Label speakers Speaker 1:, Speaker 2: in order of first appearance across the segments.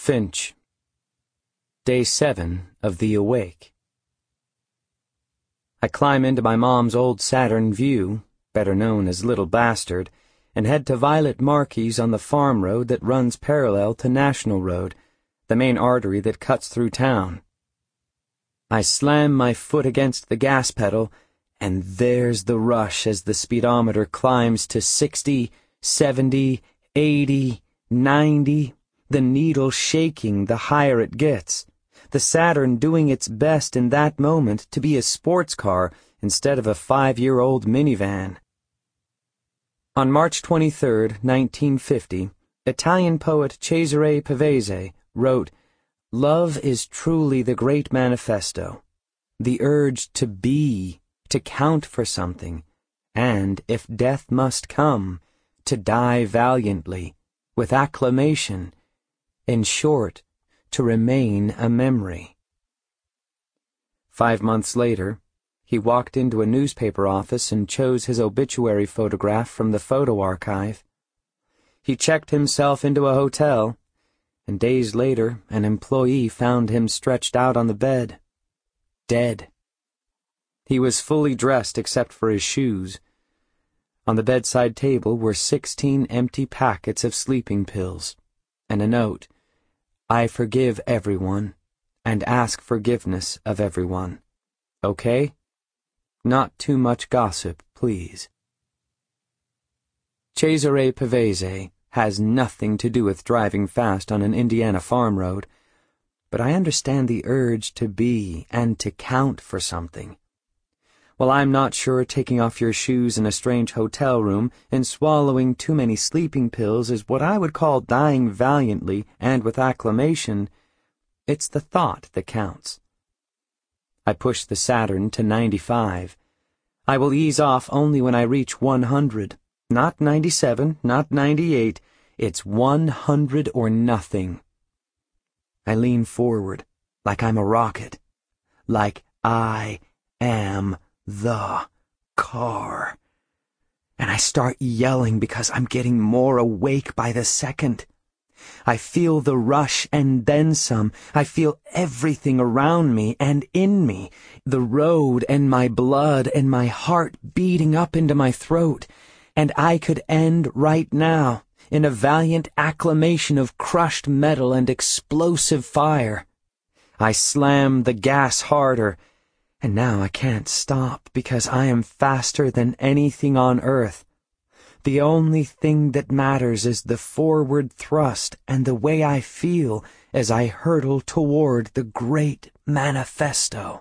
Speaker 1: Finch. Day 7 of the Awake. I climb into my mom's old Saturn Vue, better known as Little Bastard, and head to Violet Markey's on the farm road that runs parallel to National Road, the main artery that cuts through town. I slam my foot against the gas pedal, and there's the rush as the speedometer climbs to 60, 70, 80, 90, the needle shaking the higher it gets, the Saturn doing its best in that moment to be a sports car instead of a 5-year-old minivan. On March 23, 1950, Italian poet Cesare Pavese wrote, "Love is truly the great manifesto, the urge to be, to count for something, and, if death must come, to die valiantly, with acclamation, in short, to remain a memory." 5 months later, he walked into a newspaper office and chose his obituary photograph from the photo archive. He checked himself into a hotel, and days later an employee found him stretched out on the bed, dead. He was fully dressed except for his shoes. On the bedside table were 16 empty packets of sleeping pills, and a note, "I forgive everyone, and ask forgiveness of everyone. Okay? Not too much gossip, please." Cesare Pavese has nothing to do with driving fast on an Indiana farm road, but I understand the urge to be and to count for something. While I'm not sure taking off your shoes in a strange hotel room and swallowing too many sleeping pills is what I would call dying valiantly and with acclamation, it's the thought that counts. I push the Saturn to 95. I will ease off only when I reach 100. Not 97, not 98. It's 100 or nothing. I lean forward, like I'm a rocket. Like I am the car. And I start yelling because I'm getting more awake by the second. I feel the rush and then some. I feel everything around me and in me, the road and my blood and my heart beating up into my throat. And I could end right now in a valiant acclamation of crushed metal and explosive fire. I slam the gas harder, and now I can't stop because I am faster than anything on earth. The only thing that matters is the forward thrust and the way I feel as I hurtle toward the great manifesto.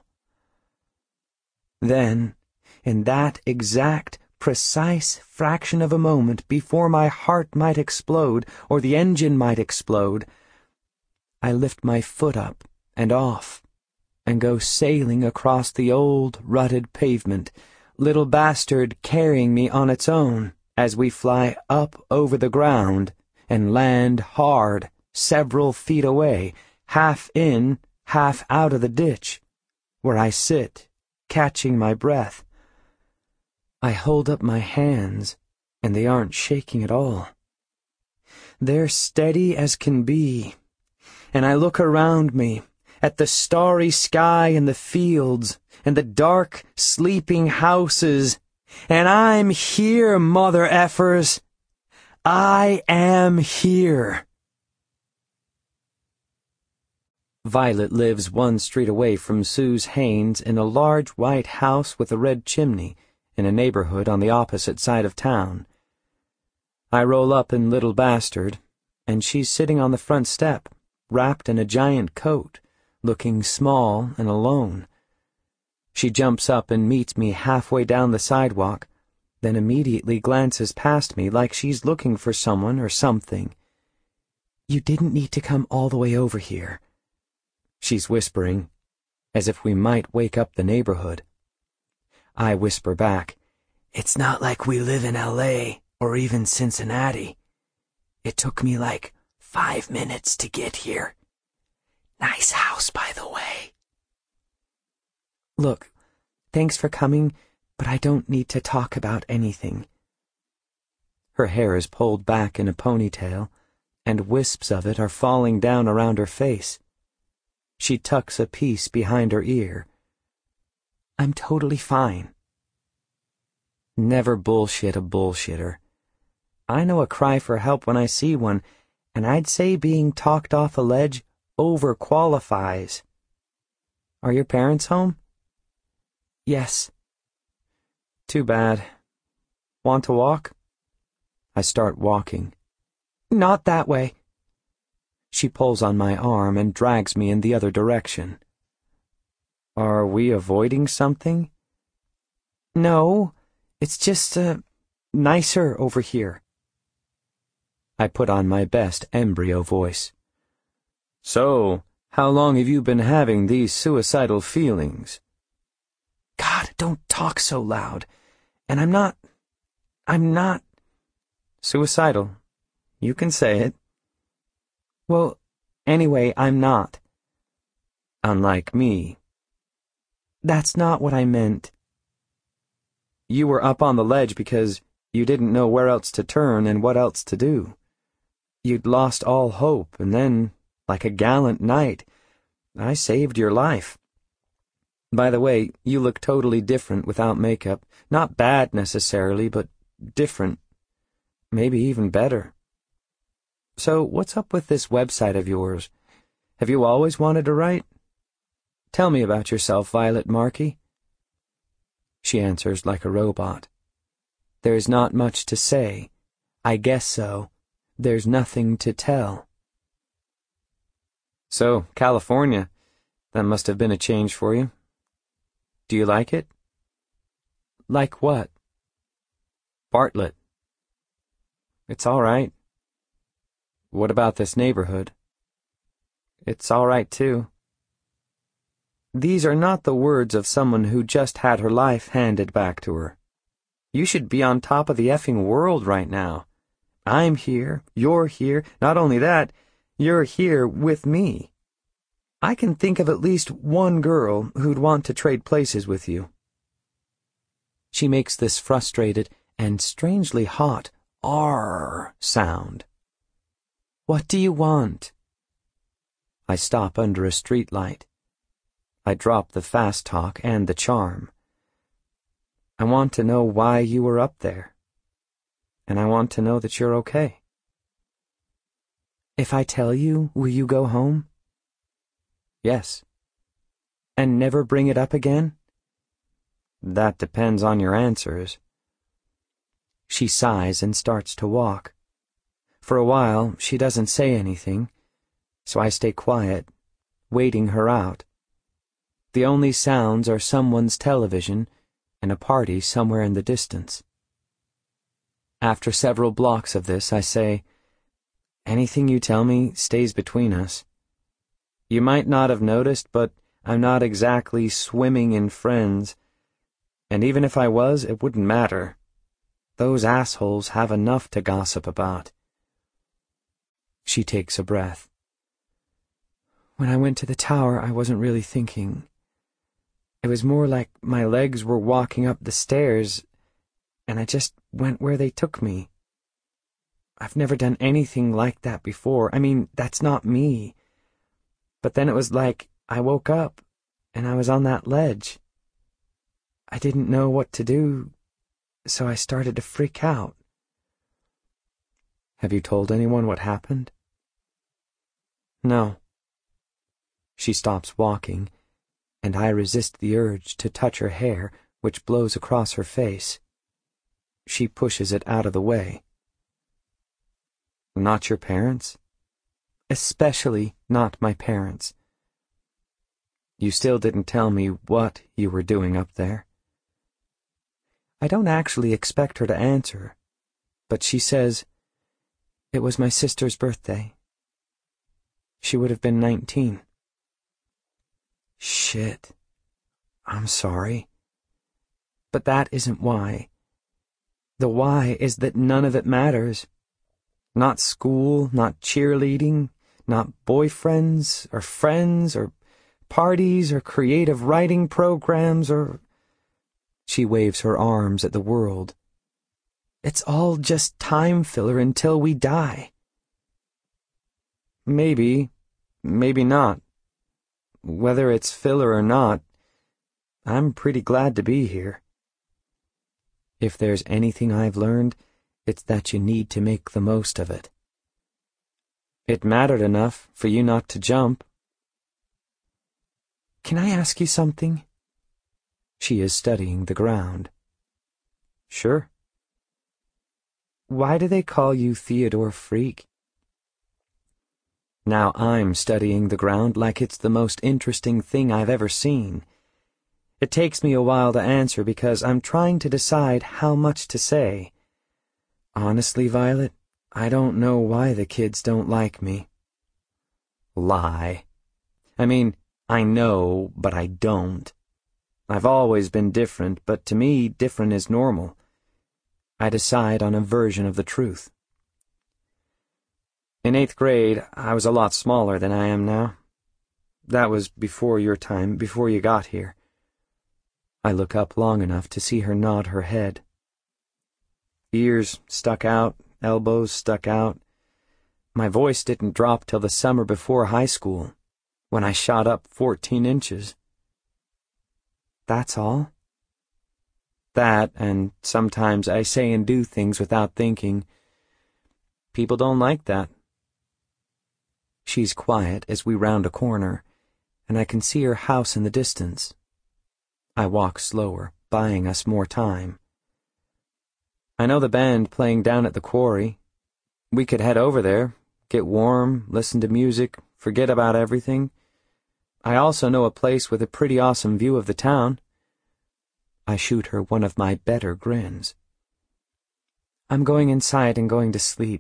Speaker 1: Then, in that exact, precise fraction of a moment before my heart might explode or the engine might explode, I lift my foot up and off and go sailing across the old, rutted pavement, Little Bastard carrying me on its own as we fly up over the ground and land hard several feet away, half in, half out of the ditch, where I sit, catching my breath. I hold up my hands, and they aren't shaking at all. They're steady as can be, and I look around me, at the starry sky and the fields, and the dark, sleeping houses, and I'm here, mother effers. I am here. Violet lives 1 street away from Suze Haynes in a large white house with a red chimney in a neighborhood on the opposite side of town. I roll up in Little Bastard, and she's sitting on the front step, wrapped in a giant coat, looking small and alone. She jumps up and meets me halfway down the sidewalk, then immediately glances past me like she's looking for someone or something. "You didn't need to come all the way over here," she's whispering, as if we might wake up the neighborhood. I whisper back, "It's not like we live in L.A. or even Cincinnati. It took me like 5 minutes to get here. Nice house, by the way." "Look, thanks for coming, but I don't need to talk about anything." Her hair is pulled back in a ponytail, and wisps of it are falling down around her face. She tucks a piece behind her ear. I'm totally fine. Never bullshit a bullshitter. I know a cry for help when I see one, and I'd say being talked off a ledge overqualifies. Are your parents home? Yes. Too bad. Want to walk? I start walking. Not that way. She pulls on my arm and drags me in the other direction. Are we avoiding something? No, it's just, nicer over here. I put on my best embryo voice. So, how long have you been having these suicidal feelings? God, don't talk so loud. And I'm not... Suicidal. You can say it. Well, anyway, I'm not. Unlike me. That's not what I meant. You were up on the ledge because you didn't know where else to turn and what else to do. You'd lost all hope, and then, like a gallant knight, I saved your life. By the way, you look totally different without makeup. Not bad necessarily, but different. Maybe even better. So, what's up with this website of yours? Have you always wanted to write? Tell me about yourself, Violet Markey. She answers like a robot. There's not much to say. I guess so. There's nothing to tell. So, California, that must have been a change for you. Do you like it? Like what? Bartlett. It's all right. What about this neighborhood? It's all right, too. These are not the words of someone who just had her life handed back to her. You should be on top of the effing world right now. I'm here, you're here, not only that, you're here with me. I can think of at least one girl who'd want to trade places with you. She makes this frustrated and strangely hot R sound. What do you want? I stop under a street light. I drop the fast talk and the charm. I want to know why you were up there. And I want to know that you're okay. If I tell you, will you go home? Yes. And never bring it up again? That depends on your answers. She sighs and starts to walk. For a while, she doesn't say anything, so I stay quiet, waiting her out. The only sounds are someone's television and a party somewhere in the distance. After several blocks of this, I say, anything you tell me stays between us. You might not have noticed, but I'm not exactly swimming in friends, and even if I was, it wouldn't matter. Those assholes have enough to gossip about. She takes a breath. When I went to the tower, I wasn't really thinking. It was more like my legs were walking up the stairs, and I just went where they took me. I've never done anything like that before. I mean, that's not me. But then it was like I woke up, and I was on that ledge. I didn't know what to do, so I started to freak out. Have you told anyone what happened? No. She stops walking, and I resist the urge to touch her hair, which blows across her face. She pushes it out of the way. Not your parents? Especially not my parents. You still didn't tell me what you were doing up there. I don't actually expect her to answer, but she says, it was my sister's birthday. She would have been 19. Shit. I'm sorry. But that isn't why. The why is that none of it matters. Not school, not cheerleading, not boyfriends or friends or parties or creative writing programs or... She waves her arms at the world. It's all just time filler until we die. Maybe, maybe not. Whether it's filler or not, I'm pretty glad to be here. If there's anything I've learned, it's that you need to make the most of it. It mattered enough for you not to jump. Can I ask you something? She is studying the ground. Sure. Why do they call you Theodore Freak? Now I'm studying the ground like it's the most interesting thing I've ever seen. It takes me a while to answer because I'm trying to decide how much to say. Honestly, Violet, I don't know why the kids don't like me. Lie. I mean, I know, but I don't. I've always been different, but to me, different is normal. I decide on a version of the truth. In 8th grade, I was a lot smaller than I am now. That was before your time, before you got here. I look up long enough to see her nod her head. Ears stuck out, elbows stuck out. My voice didn't drop till the summer before high school, when I shot up 14 inches. That's all? That, and sometimes I say and do things without thinking. People don't like that. She's quiet as we round a corner, and I can see her house in the distance. I walk slower, buying us more time. I know the band playing down at the quarry. We could head over there, get warm, listen to music, forget about everything. I also know a place with a pretty awesome view of the town. I shoot her one of my better grins. I'm going inside and going to sleep.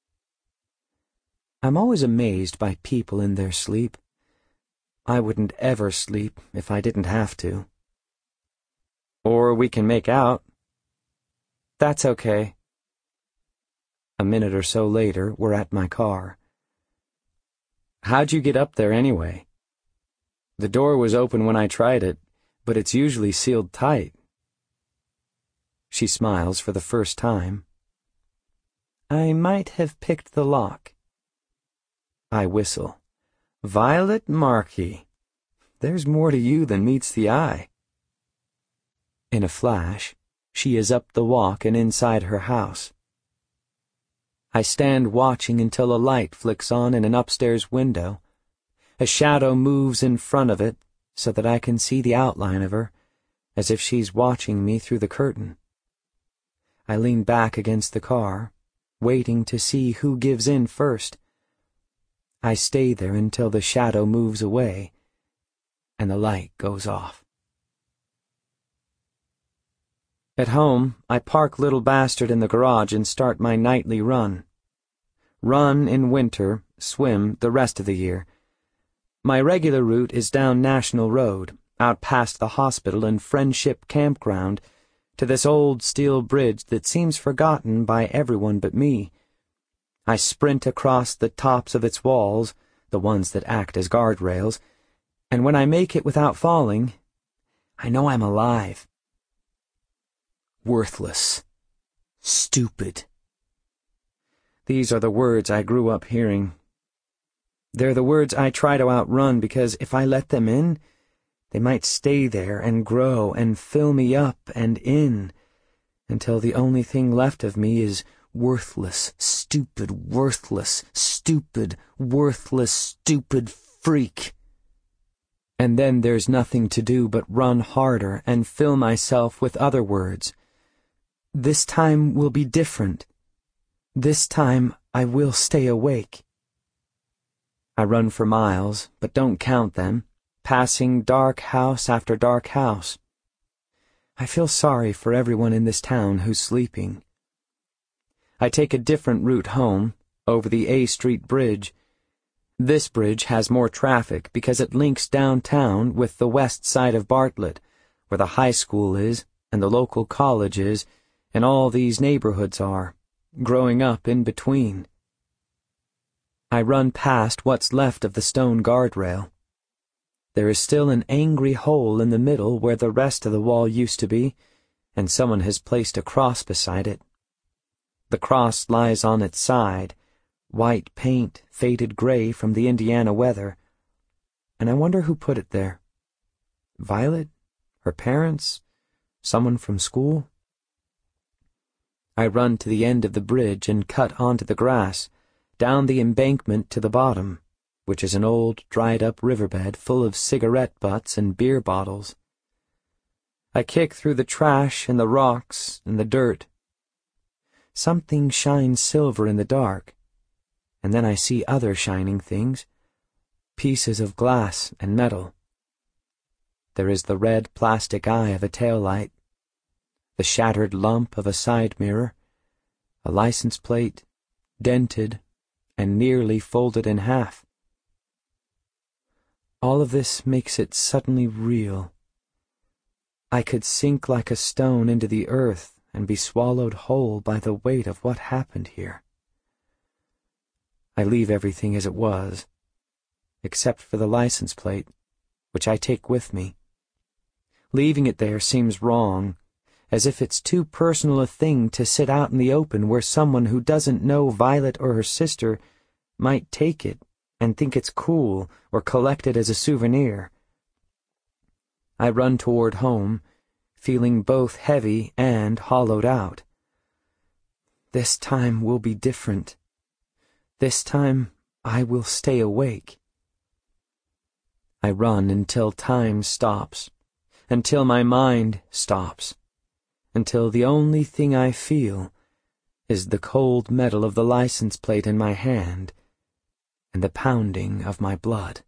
Speaker 1: I'm always amazed by people in their sleep. I wouldn't ever sleep if I didn't have to. Or we can make out. That's okay. A minute or so later, we're at my car. How'd you get up there anyway? The door was open when I tried it, but it's usually sealed tight. She smiles for the first time. I might have picked the lock. I whistle. Violet Markey. There's more to you than meets the eye. In a flash, she is up the walk and inside her house. I stand watching until a light flicks on in an upstairs window. A shadow moves in front of it so that I can see the outline of her, as if she's watching me through the curtain. I lean back against the car, waiting to see who gives in first. I stay there until the shadow moves away and the light goes off. At home, I park Little Bastard in the garage and start my nightly run. Run in winter, swim the rest of the year. My regular route is down National Road, out past the hospital and Friendship Campground, to this old steel bridge that seems forgotten by everyone but me. I sprint across the tops of its walls, the ones that act as guardrails, and when I make it without falling, I know I'm alive. Worthless. Stupid. These are the words I grew up hearing. They're the words I try to outrun because if I let them in, they might stay there and grow and fill me up and in until the only thing left of me is worthless, stupid, worthless, stupid, worthless, stupid freak. And then there's nothing to do but run harder and fill myself with other words. This time will be different. This time I will stay awake. I run for miles, but don't count them, passing dark house after dark house. I feel sorry for everyone in this town who's sleeping. I take a different route home, over the A Street Bridge. This bridge has more traffic because it links downtown with the west side of Bartlett, where the high school is, and the local college is, and all these neighborhoods are, growing up in between. I run past what's left of the stone guardrail. There is still an angry hole in the middle where the rest of the wall used to be, and someone has placed a cross beside it. The cross lies on its side, white paint faded gray from the Indiana weather, and I wonder who put it there. Violet? Her parents? Someone from school? I run to the end of the bridge and cut onto the grass, down the embankment to the bottom, which is an old, dried-up riverbed full of cigarette butts and beer bottles. I kick through the trash and the rocks and the dirt. Something shines silver in the dark, and then I see other shining things, pieces of glass and metal. There is the red plastic eye of a taillight, the shattered lump of a side mirror, a license plate, dented and nearly folded in half. All of this makes it suddenly real. I could sink like a stone into the earth and be swallowed whole by the weight of what happened here. I leave everything as it was, except for the license plate, which I take with me. Leaving it there seems wrong, as if it's too personal a thing to sit out in the open where someone who doesn't know Violet or her sister might take it and think it's cool or collect it as a souvenir. I run toward home, feeling both heavy and hollowed out. This time will be different. This time I will stay awake. I run until time stops, until my mind stops, until the only thing I feel is the cold metal of the license plate in my hand and the pounding of my blood.